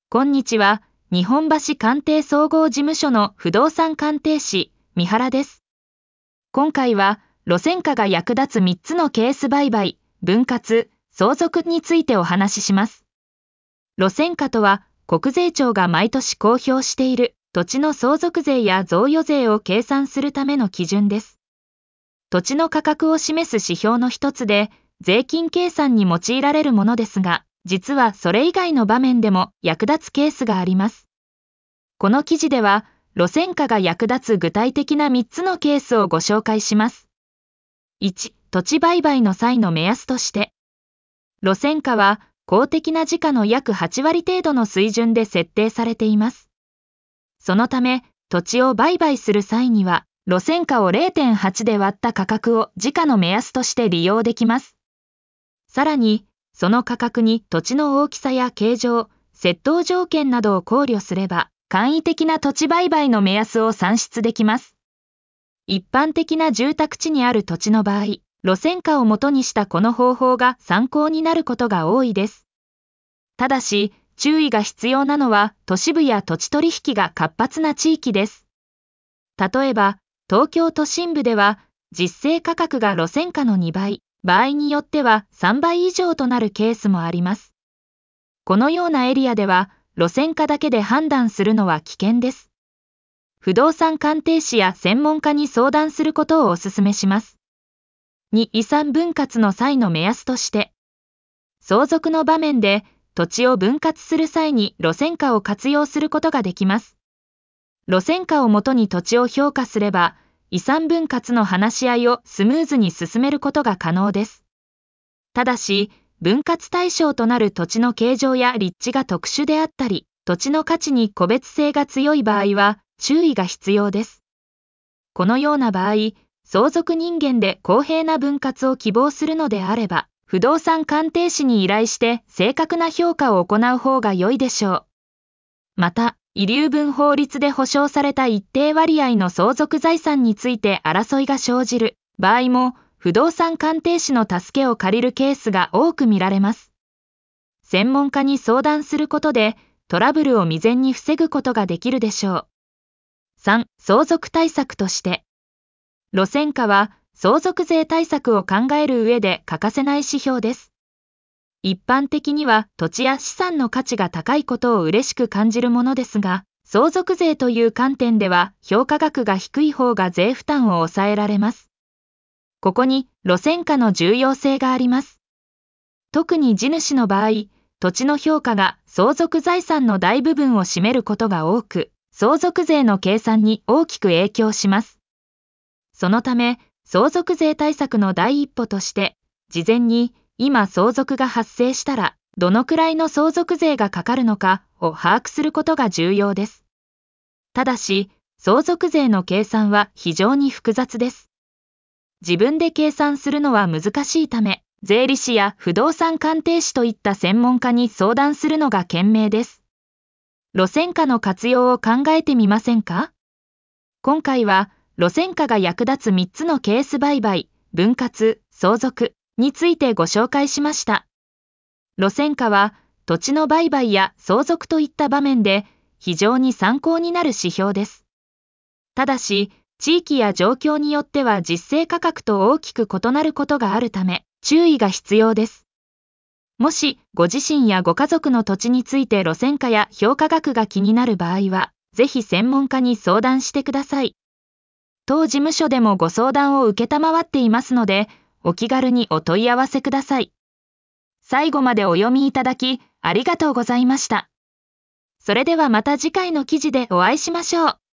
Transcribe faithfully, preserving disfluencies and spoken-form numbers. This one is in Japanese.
こんにちは、日本橋鑑定総合事務所の不動産鑑定士、三原です。今回は、路線価が役立つみっつのケース売買、分割、相続についてお話しします。路線価とは、国税庁が毎年公表している土地の相続税や贈与税を計算するための基準です。土地の価格を示す指標の一つで、税金計算に用いられるものですが、実はそれ以外の場面でも役立つケースがあります。この記事では、路線価が役立つ具体的なみっつのケースをご紹介します。いち、土地売買の際の目安として、路線価は公的な時価の約はちわり程度の水準で設定されています。そのため、土地を売買する際には、路線価を れいてんはち で割った価格を時価の目安として利用できます。さらに、その価格に土地の大きさや形状、窃盗条件などを考慮すれば、簡易的な土地売買の目安を算出できます。一般的な住宅地にある土地の場合、路線価を元にしたこの方法が参考になることが多いです。ただし、注意が必要なのは都市部や土地取引が活発な地域です。例えば、東京都心部では、実勢価格が路線価のにばい、場合によってはさんばい以上となるケースもあります。このようなエリアでは、路線価だけで判断するのは危険です。不動産鑑定士や専門家に相談することをお勧めします。に、遺産分割の際の目安として、相続の場面で土地を分割する際に路線価を活用することができます。路線価をもとに土地を評価すれば、遺産分割の話し合いをスムーズに進めることが可能です。ただし、分割対象となる土地の形状や立地が特殊であったり、土地の価値に個別性が強い場合は注意が必要です。このような場合、相続人間で公平な分割を希望するのであれば、不動産鑑定士に依頼して正確な評価を行う方が良いでしょう。また、遺留分法律で保障された一定割合の相続財産について争いが生じる場合も、不動産鑑定士の助けを借りるケースが多く見られます。専門家に相談することで、トラブルを未然に防ぐことができるでしょう。さん、相続対策として。路線価は相続税対策を考える上で欠かせない指標です。一般的には土地や資産の価値が高いことを嬉しく感じるものですが、相続税という観点では評価額が低い方が税負担を抑えられます。ここに路線価の重要性があります。特に地主の場合、土地の評価が相続財産の大部分を占めることが多く、相続税の計算に大きく影響します。そのため、相続税対策の第一歩として、事前に今相続が発生したら、どのくらいの相続税がかかるのかを把握することが重要です。ただし、相続税の計算は非常に複雑です。自分で計算するのは難しいため、税理士や不動産鑑定士といった専門家に相談するのが賢明です。路線価の活用を考えてみませんか？今回は、路線価が役立つみっつのケース売買、分割、相続についてご紹介しました。路線価は土地の売買や相続といった場面で非常に参考になる指標です。ただし、地域や状況によっては実勢価格と大きく異なることがあるため、注意が必要です。もし、ご自身やご家族の土地について路線価や評価額が気になる場合は、ぜひ専門家に相談してください。当事務所でもご相談を受けたまわっていますので、お気軽にお問い合わせください。最後までお読みいただき、ありがとうございました。それではまた次回の記事でお会いしましょう。